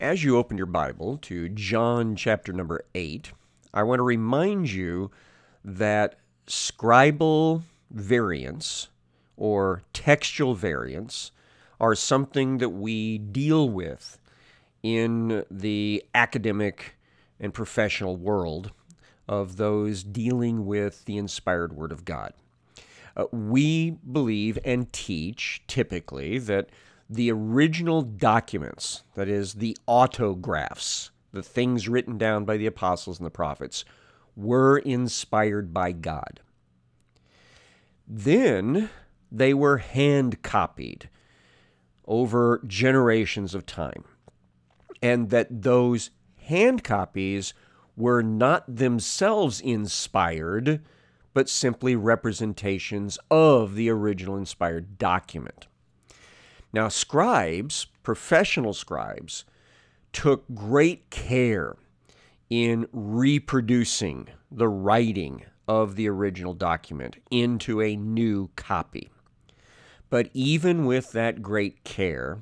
As you open your Bible to John chapter number 8, I want to remind you that scribal variants or textual variants are something that we deal with in the academic and professional world of those dealing with the inspired Word of God. We believe and teach typically that the original documents, that is, the autographs, the things written down by the apostles and the prophets, were inspired by God. Then they were hand copied over generations of time, and that those hand copies were not themselves inspired, but simply representations of the original inspired document. Now, scribes, professional scribes, took great care in reproducing the writing of the original document into a new copy. But even with that great care,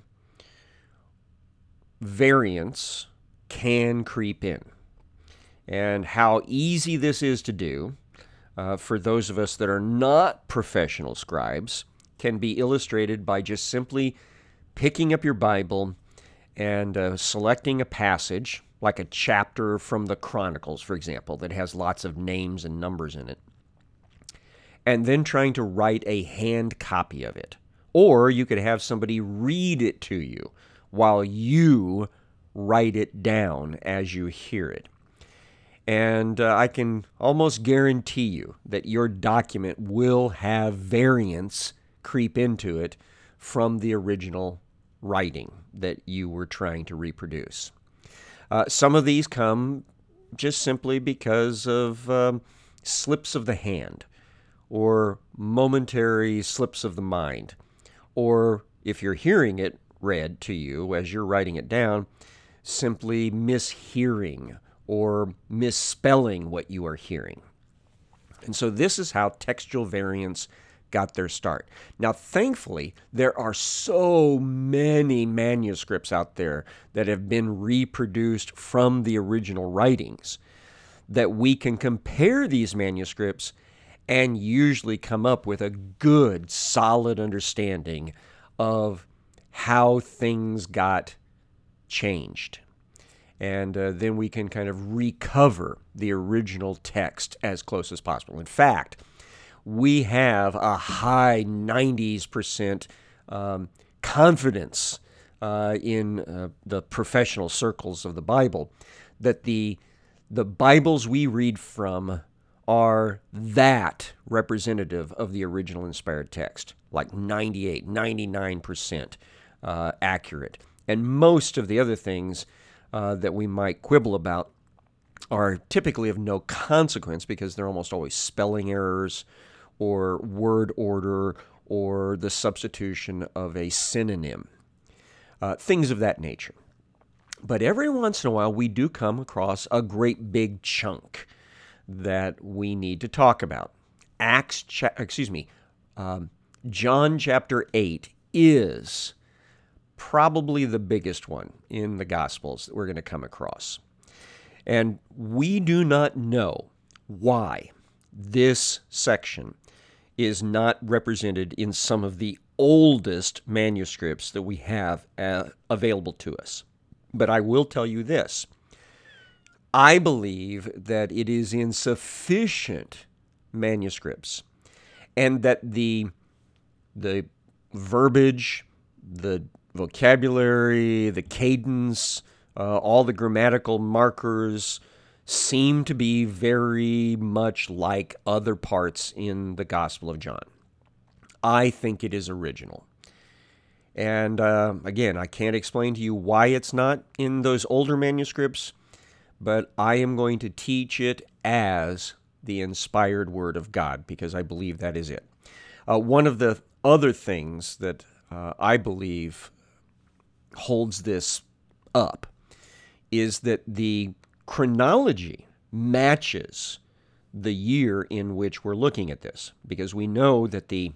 variants can creep in. And how easy this is to do for those of us that are not professional scribes can be illustrated by just simply picking up your Bible and selecting a passage, like a chapter from the Chronicles, for example, that has lots of names and numbers in it, and then trying to write a hand copy of it. Or you could have somebody read it to you while you write it down as you hear it. And I can almost guarantee you that your document will have variants creep into it from the original writing that you were trying to reproduce. Some of these come just simply because of slips of the hand or momentary slips of the mind, or if you're hearing it read to you as you're writing it down, simply mishearing or misspelling what you are hearing. And so this is how textual variants got their start. Now, thankfully, there are so many manuscripts out there that have been reproduced from the original writings that we can compare these manuscripts and usually come up with a good, solid understanding of how things got changed. And then we can kind of recover the original text as close as possible. In fact, we have a high 90% confidence in the professional circles of the Bible that the Bibles we read from are that representative of the original inspired text, like 98, 99% accurate. And most of the other things that we might quibble about are typically of no consequence because they're almost always spelling errors or word order or the substitution of a synonym, things of that nature. But every once in a while, we do come across a great big chunk that we need to talk about. John chapter 8 is probably the biggest one in the Gospels that we're going to come across. And we do not know why this section is not represented in some of the oldest manuscripts that we have available to us. But I will tell you this. I believe that it is in sufficient manuscripts and that the verbiage, the vocabulary, the cadence, all the grammatical markers seem to be very much like other parts in the Gospel of John. I think it is original. And again, I can't explain to you why it's not in those older manuscripts, but I am going to teach it as the inspired Word of God because I believe that is it. One of the other things that I believe holds this up is that the chronology matches the year in which we're looking at this, because we know that the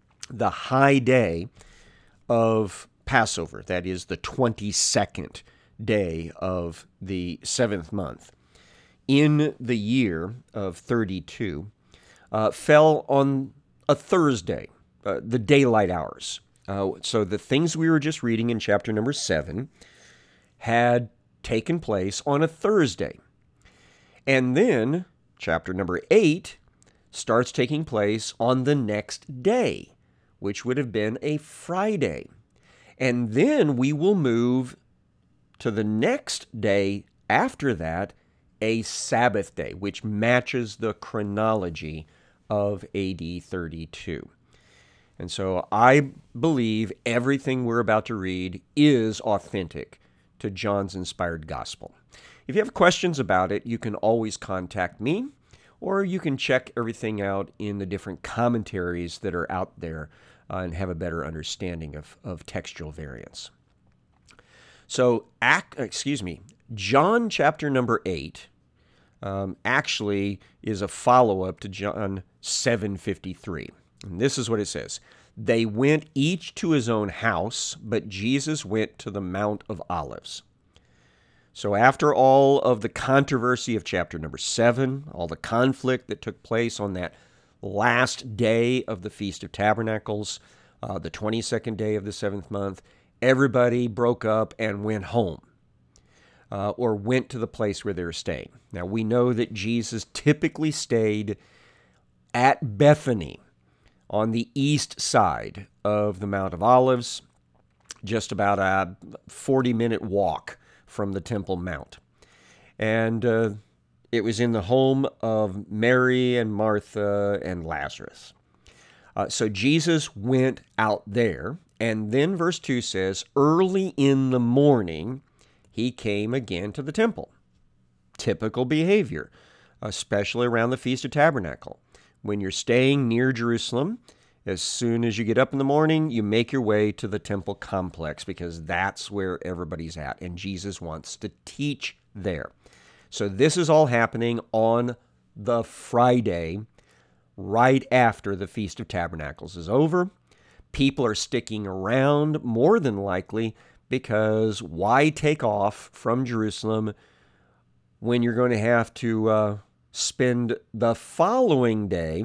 high day of Passover, that is the 22nd day of the seventh month in the year of 32 fell on a Thursday, the daylight hours. So the things we were just reading in chapter number 7 had taken place on a Thursday. And then chapter number 8 starts taking place on the next day, which would have been a Friday. And then we will move to the next day after that, a Sabbath day, which matches the chronology of AD 32. And so I believe everything we're about to read is authentic to John's inspired gospel. If you have questions about it, you can always contact me, or you can check everything out in the different commentaries that are out there and have a better understanding of textual variants. So, John chapter number 8 actually is a follow-up to John 7:53. And this is what it says. They went each to his own house, but Jesus went to the Mount of Olives. So after all of the controversy of chapter number 7, all the conflict that took place on that last day of the Feast of Tabernacles, the 22nd day of the 7th month, everybody broke up and went home or went to the place where they were staying. Now, we know that Jesus typically stayed at Bethany on the east side of the Mount of Olives, just about a 40-minute walk from the Temple Mount. And it was in the home of Mary and Martha and Lazarus. So Jesus went out there, and then verse 2 says, early in the morning, he came again to the temple. Typical behavior, especially around the Feast of Tabernacle. When you're staying near Jerusalem, as soon as you get up in the morning, you make your way to the temple complex because that's where everybody's at, and Jesus wants to teach there. So this is all happening on the Friday right after the Feast of Tabernacles is over. People are sticking around more than likely because why take off from Jerusalem when you're going to have to spend the following day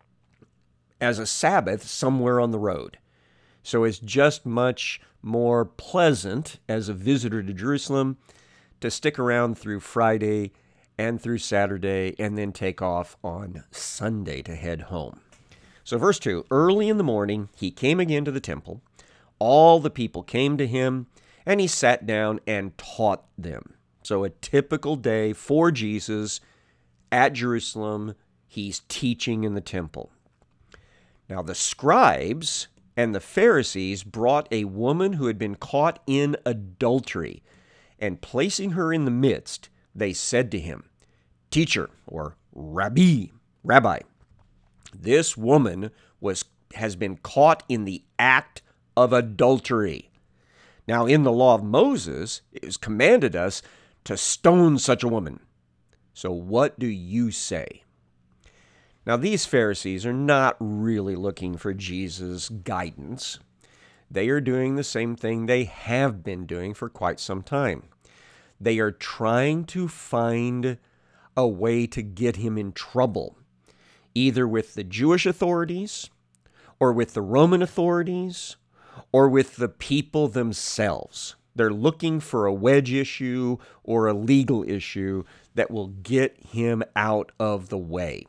as a Sabbath somewhere on the road? So it's just much more pleasant as a visitor to Jerusalem to stick around through Friday and through Saturday and then take off on Sunday to head home. So verse 2, early in the morning, he came again to the temple. All the people came to him, and he sat down and taught them. So a typical day for Jesus at Jerusalem, he's teaching in the temple. Now the scribes and the Pharisees brought a woman who had been caught in adultery, and placing her in the midst, they said to him, Teacher, or Rabbi, this woman has been caught in the act of adultery. Now in the law of Moses, it was commanded us to stone such a woman. So what do you say? Now these Pharisees are not really looking for Jesus' guidance. They are doing the same thing they have been doing for quite some time. They are trying to find a way to get him in trouble, either with the Jewish authorities, or with the Roman authorities, or with the people themselves. They're looking for a wedge issue or a legal issue that will get him out of the way.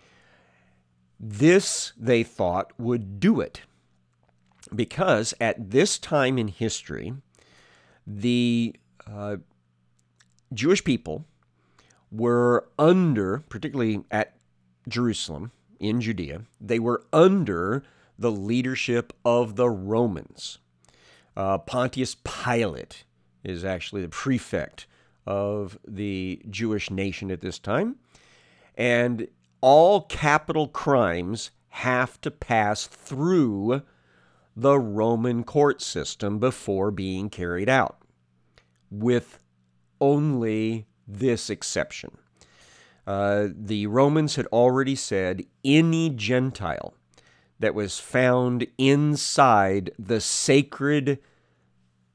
This, they thought, would do it, because at this time in history, the Jewish people were under, particularly at Jerusalem, in Judea, they were under the leadership of the Romans. Pontius Pilate is actually the prefect of the Jewish nation at this time, and all capital crimes have to pass through the Roman court system before being carried out, with only this exception. The Romans had already said any Gentile that was found inside the sacred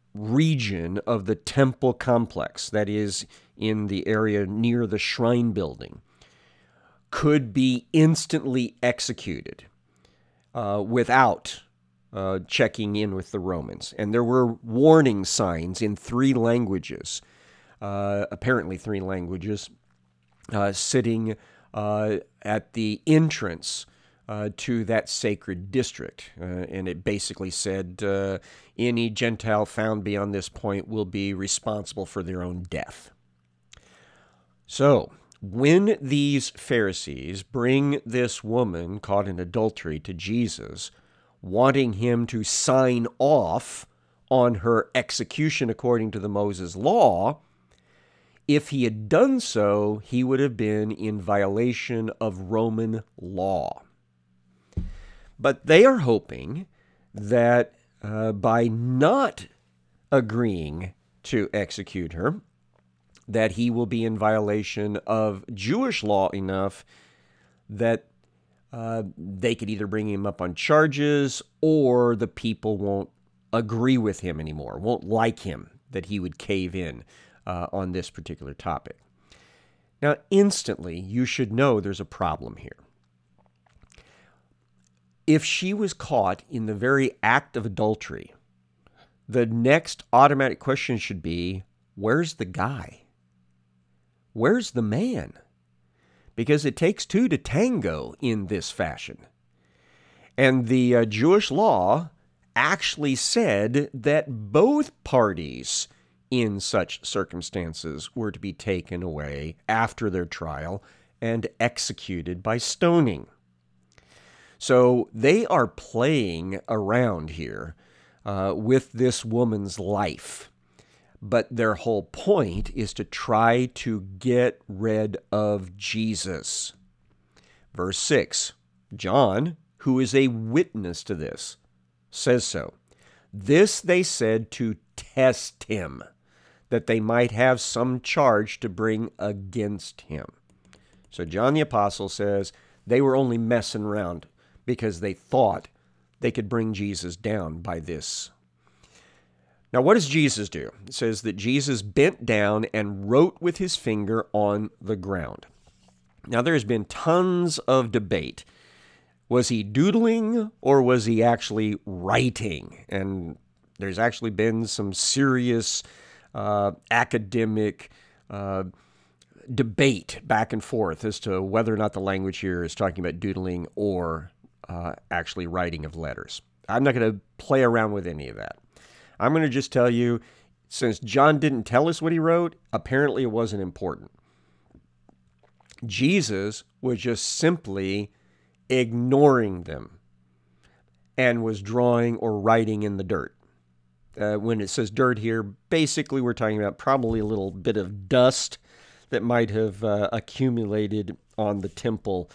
region of the temple complex, that is, in the area near the shrine building, could be instantly executed without checking in with the Romans. And there were warning signs in 3 languages, apparently 3 languages, sitting at the entrance to that sacred district. And it basically said any Gentile found beyond this point will be responsible for their own death. So, when these Pharisees bring this woman caught in adultery to Jesus, wanting him to sign off on her execution according to the Moses law, if he had done so, he would have been in violation of Roman law. But they are hoping that by not agreeing to execute her, that he will be in violation of Jewish law enough that they could either bring him up on charges or the people won't agree with him anymore, won't like him, that he would cave in on this particular topic. Now, instantly, you should know there's a problem here. If she was caught in the very act of adultery, the next automatic question should be, where's the guy? Where's the man? Because it takes 2 to tango in this fashion. And the Jewish law actually said that both parties in such circumstances were to be taken away after their trial and executed by stoning. So they are playing around here with this woman's life. But their whole point is to try to get rid of Jesus. Verse 6, John, who is a witness to this, says so. This they said to test him, that they might have some charge to bring against him. So John the Apostle says they were only messing around because they thought they could bring Jesus down by this. Now, what does Jesus do? It says that Jesus bent down and wrote with his finger on the ground. Now, there's been tons of debate. Was he doodling or was he actually writing? And there's actually been some serious academic debate back and forth as to whether or not the language here is talking about doodling or actually writing of letters. I'm not going to play around with any of that. I'm going to just tell you, since John didn't tell us what he wrote, apparently it wasn't important. Jesus was just simply ignoring them and was drawing or writing in the dirt. When it says dirt here, basically we're talking about probably a little bit of dust that might have accumulated on the temple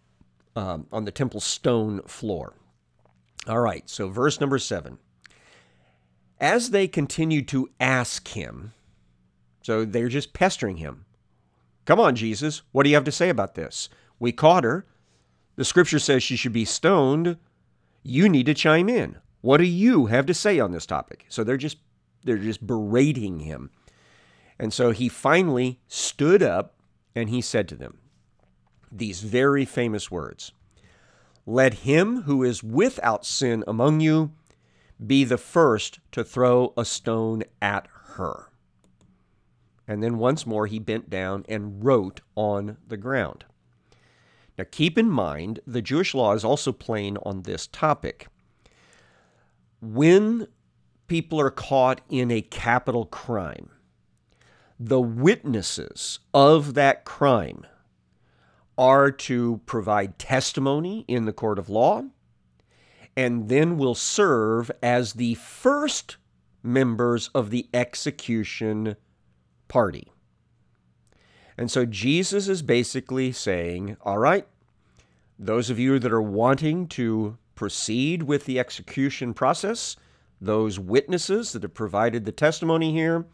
stone floor. All right, so verse number 7. As they continued to ask him, so they're just pestering him. Come on, Jesus, what do you have to say about this? We caught her. The scripture says she should be stoned. You need to chime in. What do you have to say on this topic? So they're just berating him. And so he finally stood up and he said to them these very famous words. Let him who is without sin among you be the first to throw a stone at her. And then once more he bent down and wrote on the ground. Now keep in mind, the Jewish law is also plain on this topic. When people are caught in a capital crime, the witnesses of that crime are to provide testimony in the court of law, and then will serve as the first members of the execution party. And so Jesus is basically saying, all right, those of you that are wanting to proceed with the execution process, those witnesses that have provided the testimony here,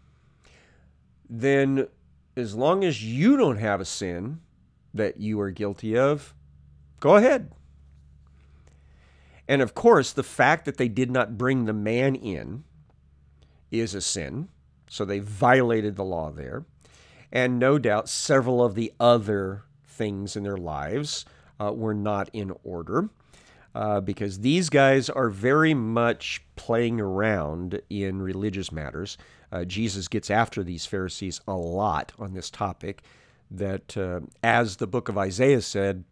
then as long as you don't have a sin that you are guilty of, go ahead. And of course, the fact that they did not bring the man in is a sin, so they violated the law there. And no doubt several of the other things in their lives were not in order, because these guys are very much playing around in religious matters. Jesus gets after these Pharisees a lot on this topic, that as the book of Isaiah said,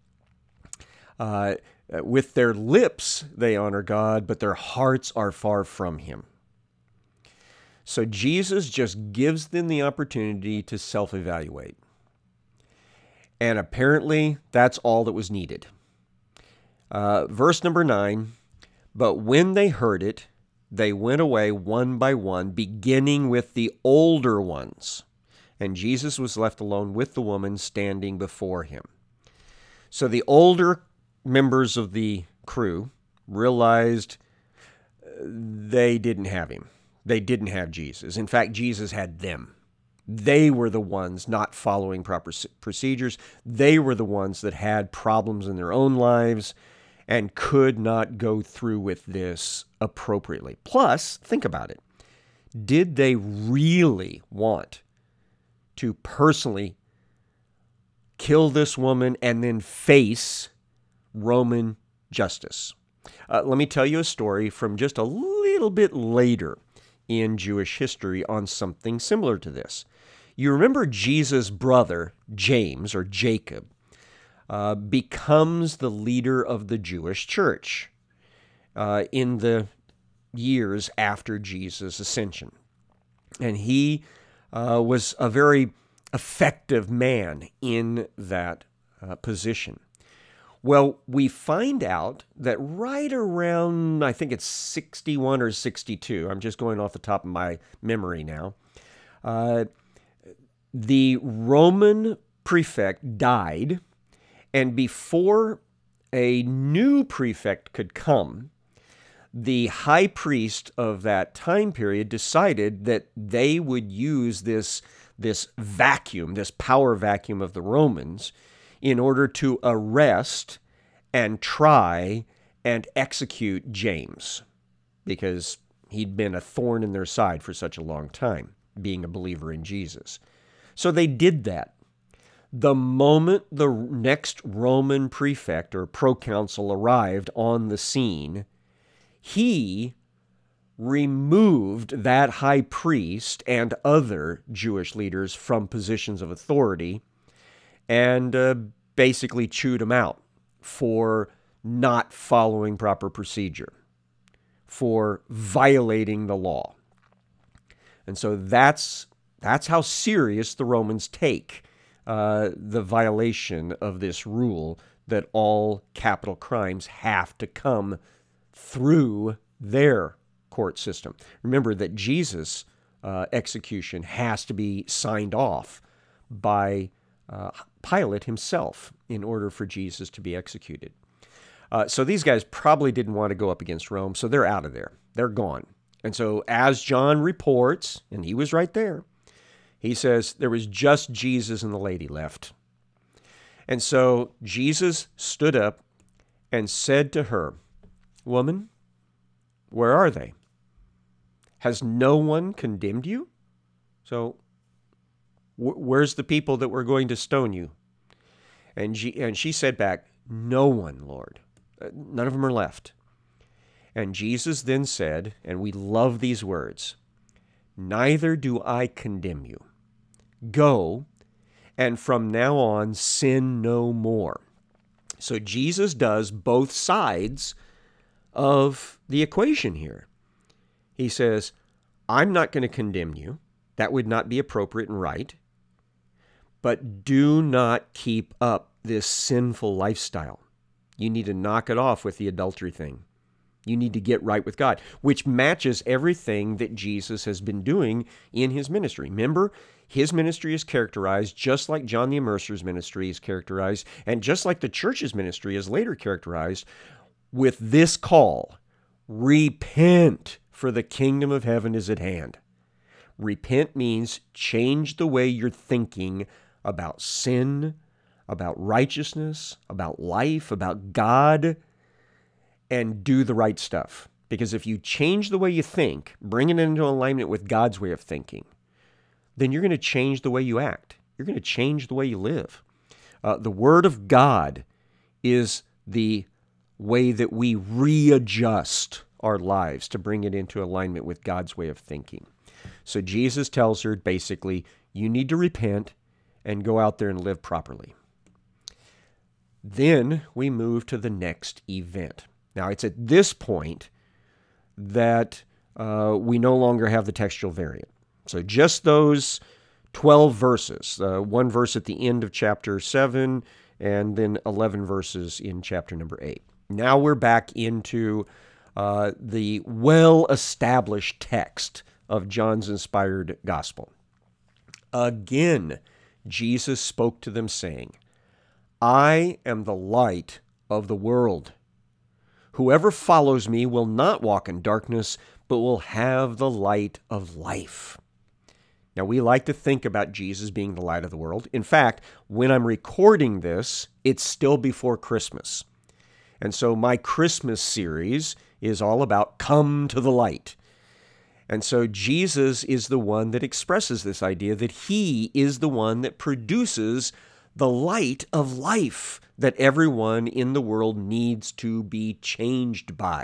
with their lips they honor God, but their hearts are far from him. So Jesus just gives them the opportunity to self-evaluate. And apparently that's all that was needed. Verse number 9, but when they heard it, they went away one by one, beginning with the older ones. And Jesus was left alone with the woman standing before him. So the older members of the crew realized they didn't have him. They didn't have Jesus. In fact, Jesus had them. They were the ones not following proper procedures. They were the ones that had problems in their own lives and could not go through with this appropriately. Plus, think about it. Did they really want to personally kill this woman and then face Roman justice? Let me tell you a story from just a little bit later in Jewish history on something similar to this. You remember Jesus' brother, James, or Jacob, becomes the leader of the Jewish church in the years after Jesus' ascension. And he was a very effective man in that position. Well, we find out that right around, I think it's 61 or 62, I'm just going off the top of my memory now, the Roman prefect died, and before a new prefect could come, the high priest of that time period decided that they would use this vacuum, this power vacuum of the Romans, in order to arrest and try and execute James, because he'd been a thorn in their side for such a long time, being a believer in Jesus. So they did that. The moment the next Roman prefect or proconsul arrived on the scene, he removed that high priest and other Jewish leaders from positions of authority and basically chewed them out for not following proper procedure, for violating the law. And so that's how serious the Romans take the violation of this rule that all capital crimes have to come through their court system. Remember that Jesus' execution has to be signed off by Pilate himself in order for Jesus to be executed. So these guys probably didn't want to go up against Rome, so they're out of there. They're gone. And so as John reports, and he was right there, he says there was just Jesus and the lady left. And so Jesus stood up and said to her, "Woman, where are they? Has no one condemned you? So where's the people that were going to stone you?" And she said back, "No one, Lord. None of them are left." And Jesus then said, and we love these words, "Neither do I condemn you. Go, and from now on sin no more." So Jesus does both sides of the equation here. He says, I'm not going to condemn you. That would not be appropriate and right. But do not keep up this sinful lifestyle. You need to knock it off with the adultery thing. You need to get right with God, which matches everything that Jesus has been doing in his ministry. Remember, his ministry is characterized just like John the Immerser's ministry is characterized, and just like the church's ministry is later characterized, with this call: repent, for the kingdom of heaven is at hand. Repent means change the way you're thinking about sin, about righteousness, about life, about God, and do the right stuff. Because if you change the way you think, bring it into alignment with God's way of thinking, then you're going to change the way you act. You're going to change the way you live. The Word of God is the way that we readjust our lives to bring it into alignment with God's way of thinking. So Jesus tells her basically, you need to repent and go out there and live properly. Then we move to the next event. Now, it's at this point that we no longer have the textual variant. So just those 12 verses, one verse at the end of chapter 7, and then 11 verses in chapter number 8. Now we're back into the well-established text of John's inspired gospel. Again, Jesus spoke to them saying, I am the light of the world. Whoever follows me will not walk in darkness, but will have the light of life. Now, we like to think about Jesus being the light of the world. In fact, when I'm recording this, it's still before Christmas. And so my Christmas series is all about come to the light. And so Jesus is the one that expresses this idea that he is the one that produces the light of life that everyone in the world needs to be changed by.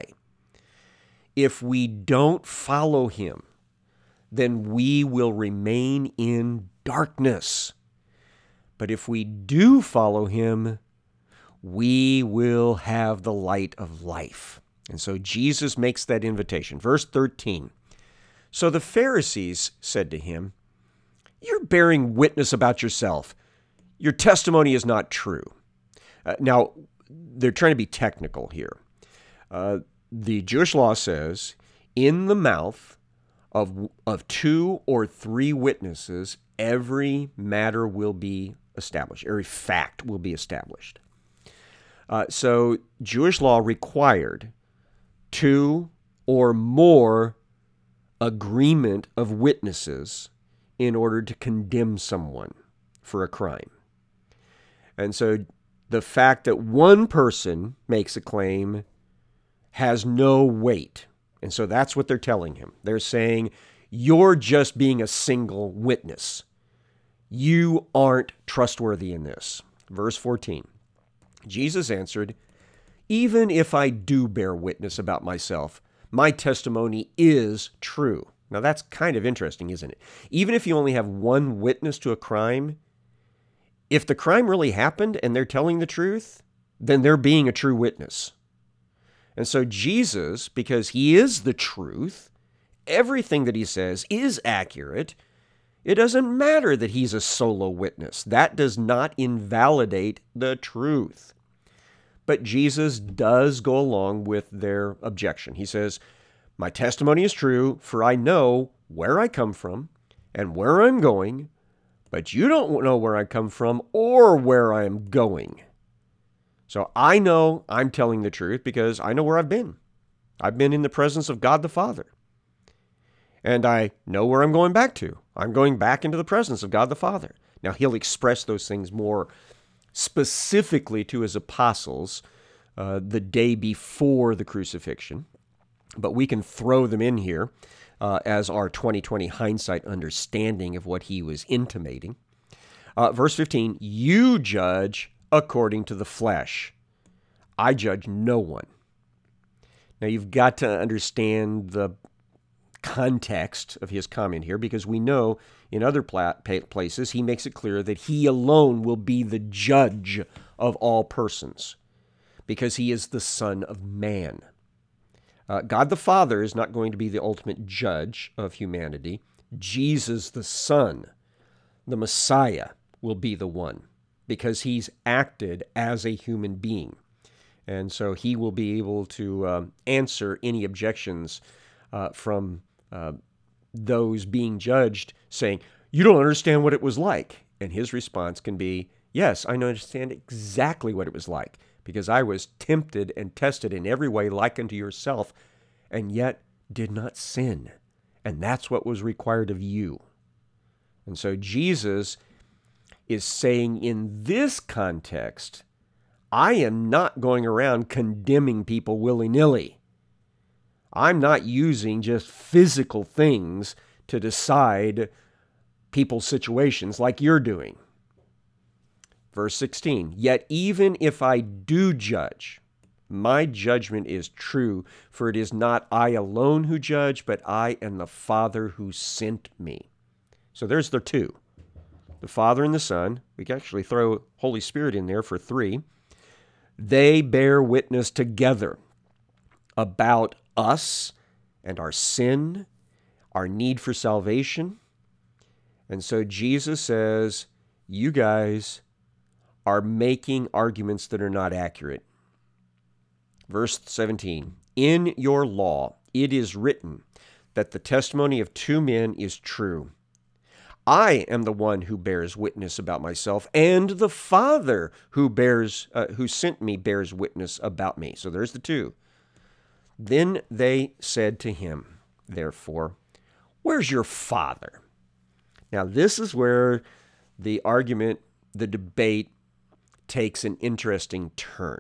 If we don't follow him, then we will remain in darkness. But if we do follow him, we will have the light of life. And so Jesus makes that invitation. Verse 13. So the Pharisees said to him, you're bearing witness about yourself. Your testimony is not true. Now, they're trying to be technical here. The Jewish law says, in the mouth of 2 or 3 witnesses, every matter will be established. Every fact will be established. So Jewish law required 2 or more agreement of witnesses in order to condemn someone for a crime. And so the fact that one person makes a claim has no weight. And so that's what they're telling him. They're saying, you're just being a single witness. You aren't trustworthy in this. Verse 14. Jesus answered, even if I do bear witness about myself, my testimony is true. Now that's kind of interesting, isn't it? Even if you only have one witness to a crime, if the crime really happened and they're telling the truth, then they're being a true witness. And so Jesus, because he is the truth, everything that he says is accurate. It doesn't matter that he's a solo witness. That does not invalidate the truth. But Jesus does go along with their objection. He says, my testimony is true, for I know where I come from and where I'm going, but you don't know where I come from or where I am going. So I know I'm telling the truth because I know where I've been. I've been in the presence of God the Father. And I know where I'm going back to. I'm going back into the presence of God the Father. Now, he'll express those things more specifically to his apostles the day before the crucifixion. But we can throw them in here as our 2020 hindsight understanding of what he was intimating. Verse 15, you judge according to the flesh. I judge no one. Now, you've got to understand the context of his comment here, because we know in other places he makes it clear that he alone will be the judge of all persons, because he is the Son of Man. God the Father is not going to be the ultimate judge of humanity. Jesus the Son, the Messiah, will be the one, because he's acted as a human being. And so he will be able to answer any objections from those being judged saying, you don't understand what it was like. And his response can be, yes, I understand exactly what it was like, because I was tempted and tested in every way like unto yourself, and yet did not sin. And that's what was required of you. And so Jesus is saying in this context, I am not going around condemning people willy-nilly. I'm not using just physical things to decide people's situations like you're doing. Verse 16, yet even if I do judge, my judgment is true, for it is not I alone who judge, but I and the Father who sent me. So there's the two. The Father and the Son. We can actually throw Holy Spirit in there for three. They bear witness together about us and our sin, our need for salvation. And so Jesus says, you guys are making arguments that are not accurate. Verse 17, in your law it is written that the testimony of two men is true. I am the one who bears witness about myself, and the Father who sent me bears witness about me. So there's the two. Then they said to him, therefore, where's your Father? Now this is where the argument, the debate, takes an interesting turn.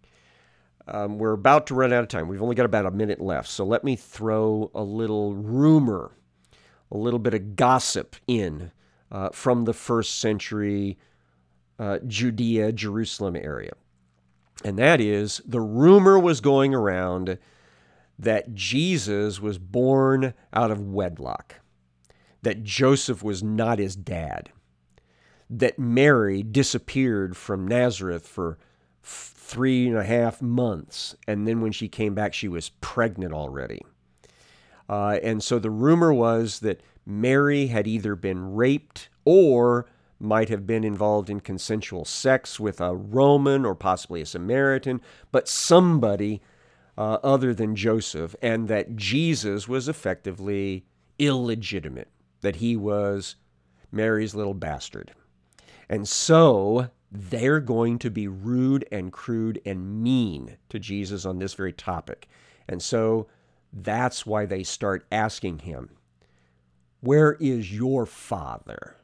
We're about to run out of time. We've only got about a minute left. So let me throw a little rumor, a little bit of gossip in from the first century Judea, Jerusalem area. And that is, the rumor was going around that Jesus was born out of wedlock, that Joseph was not his dad, that Mary disappeared from Nazareth for 3.5 months, and then when she came back, she was pregnant already. And so the rumor was that Mary had either been raped or might have been involved in consensual sex with a Roman or possibly a Samaritan, but somebody other than Joseph, and that Jesus was effectively illegitimate, that he was Mary's little bastard. And so they're going to be rude and crude and mean to Jesus on this very topic. And so that's why they start asking him, where is your Father?